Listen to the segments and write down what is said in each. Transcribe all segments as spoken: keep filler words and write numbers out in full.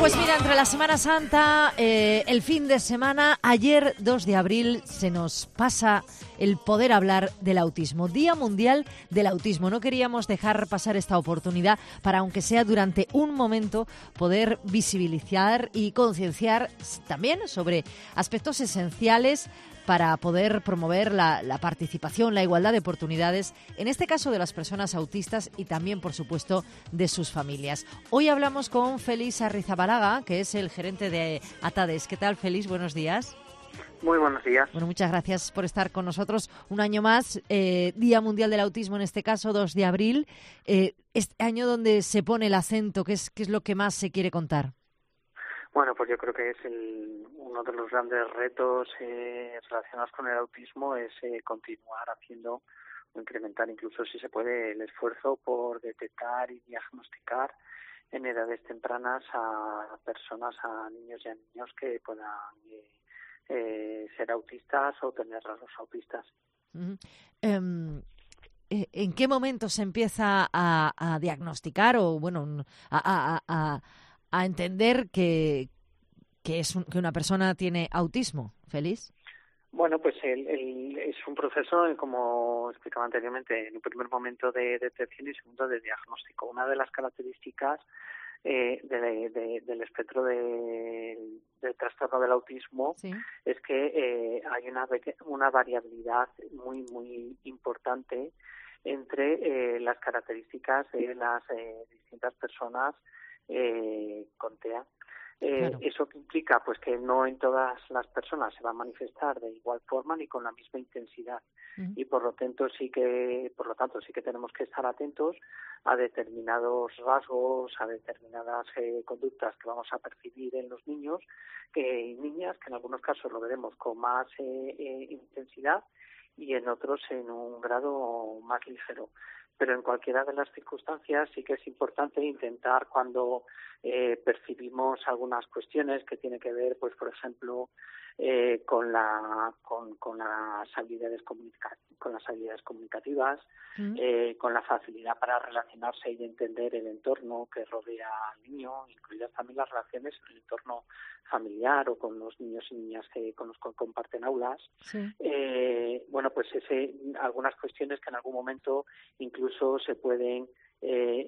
Pues mira, entre la Semana Santa, eh, el fin de semana, ayer dos de abril, se nos pasa el poder hablar del autismo. Día Mundial del Autismo. No queríamos dejar pasar esta oportunidad para, aunque sea durante un momento, poder visibilizar y concienciar también sobre aspectos esenciales para poder promover la, la participación, la igualdad de oportunidades, en este caso de las personas autistas y también, por supuesto, de sus familias. Hoy hablamos con Félix Arrizabalaga, que es el gerente de ATADES. ¿Qué tal, Félix? Buenos días. Muy buenos días. Bueno, muchas gracias por estar con nosotros un año más. Eh, Día Mundial del Autismo, en este caso, dos de abril. Eh, este año donde se pone el acento, ¿qué es, qué es lo que más se quiere contar? Bueno, pues yo creo que es el, uno de los grandes retos eh, relacionados con el autismo es eh, continuar haciendo o incrementar incluso, si se puede, el esfuerzo por detectar y diagnosticar en edades tempranas a personas, a niños y a niños que puedan eh, eh, ser autistas o tener rasgos autistas. Uh-huh. Um... ¿En qué momento se empieza a, a diagnosticar o, bueno, a, a, a, a entender que, que, es un, que una persona tiene autismo, Félix? Bueno, pues el, el, es un proceso, como explicaba anteriormente, en un primer momento de detección y segundo de diagnóstico. Una de las características eh, de, de, del espectro de, del trastorno del autismo ¿Sí? es que eh, hay una, una variabilidad muy, muy importante entre eh, las características de las eh, distintas personas eh, con T E A. Eh, claro. ¿Eso qué implica? Pues que no en todas las personas se va a manifestar de igual forma ni con la misma intensidad. Uh-huh. Y por lo tanto sí que, por lo tanto sí que tenemos que estar atentos a determinados rasgos, a determinadas eh, conductas que vamos a percibir en los niños que y niñas, que en algunos casos lo veremos con más eh, eh, intensidad y en otros en un grado más ligero. Pero en cualquiera de las circunstancias sí que es importante intentar cuando eh, percibimos algunas cuestiones que tienen que ver, pues por ejemplo, eh, con la con, con las habilidades comunica- con las habilidades comunicativas, mm. eh, con la facilidad para relacionarse y entender el entorno que rodea al niño, incluidas también las relaciones en el entorno familiar o con los niños y niñas que con los que comparten aulas. Sí. Eh, bueno, pues ese algunas cuestiones que en algún momento incluso se pueden eh,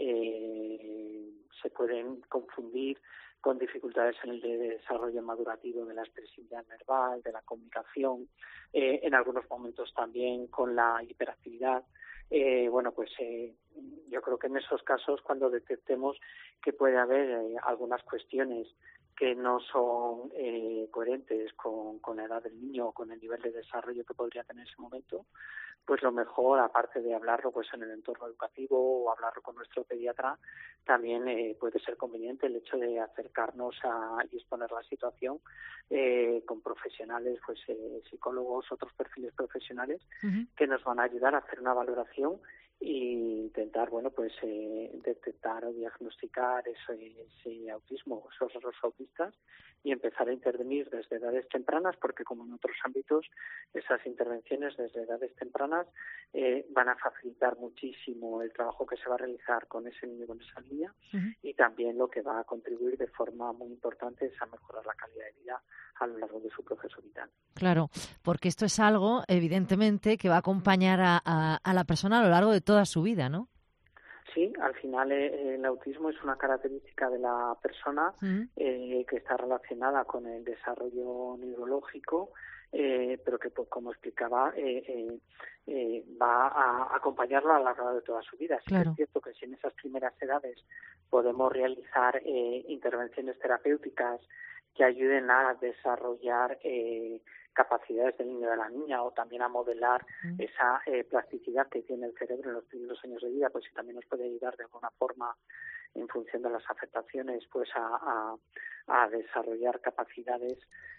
eh, se pueden confundir con dificultades en el de desarrollo madurativo de la expresividad verbal, de la comunicación, eh, en algunos momentos también con la hiperactividad. Eh, bueno, pues eh, yo creo que en esos casos, cuando detectemos que puede haber eh, algunas cuestiones que no son eh, coherentes con, con la edad del niño o con el nivel de desarrollo que podría tener en ese momento, pues lo mejor, aparte de hablarlo pues en el entorno educativo o hablarlo con nuestro pediatra, también eh, puede ser conveniente el hecho de acercarnos a y exponer la situación eh, con profesionales, pues eh, psicólogos, otros perfiles profesionales uh-huh. que nos van a ayudar a hacer una valoración e intentar, bueno, pues eh, detectar o diagnosticar ese, ese autismo, esos rasgos autistas y empezar a intervenir desde edades tempranas, porque como en otros ámbitos, esas intervenciones desde edades tempranas eh, van a facilitar muchísimo el trabajo que se va a realizar con ese niño, con esa niña, uh-huh. y también lo que va a contribuir de forma muy importante es a mejorar la calidad de vida a lo largo de su proceso vital. Claro, porque esto es algo, evidentemente, que va a acompañar a, a, a la persona a lo largo de toda su vida, ¿no? Sí, al final eh, el autismo es una característica de la persona uh-huh. eh, que está relacionada con el desarrollo neurológico, eh, pero que, pues, como explicaba, eh, eh, eh, va a acompañarlo a lo largo de toda su vida. Sí claro. que es cierto que si en esas primeras edades podemos realizar eh, intervenciones terapéuticas que ayuden a desarrollar eh, capacidades del niño o de la niña o también a modelar mm. esa eh, plasticidad que tiene el cerebro en los primeros años de vida, pues sí también nos puede ayudar de alguna forma en función de las afectaciones pues a, a, a desarrollar capacidades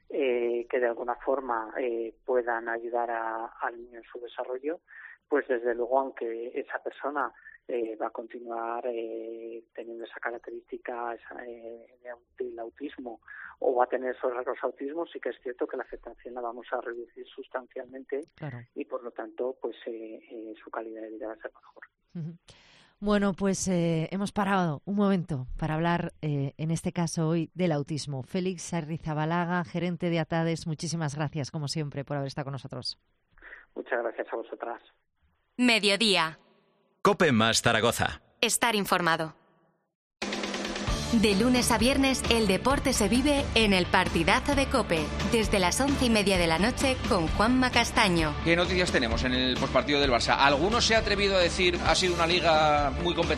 eh, que de alguna forma eh, puedan ayudar a, al niño en su desarrollo, pues desde luego aunque esa persona Eh, va a continuar eh, teniendo esa característica esa, eh, del autismo o va a tener esos rasgos autismos, sí que es cierto que la afectación la vamos a reducir sustancialmente claro. y por lo tanto pues eh, eh, su calidad de vida va a ser mejor. Uh-huh. Bueno, pues eh, hemos parado un momento para hablar, eh, en este caso hoy, del autismo. Félix Arrizabalaga, gerente de ATADES, muchísimas gracias, como siempre, por haber estado con nosotros. Muchas gracias a vosotras. Mediodía. COPE más Zaragoza. Estar informado. De lunes a viernes, el deporte se vive en el partidazo de COPE, desde las once y media de la noche con Juanma Castaño. ¿Qué noticias tenemos en el pospartido del Barça? ¿Alguno se ha atrevido a decir ha sido una liga muy competitiva?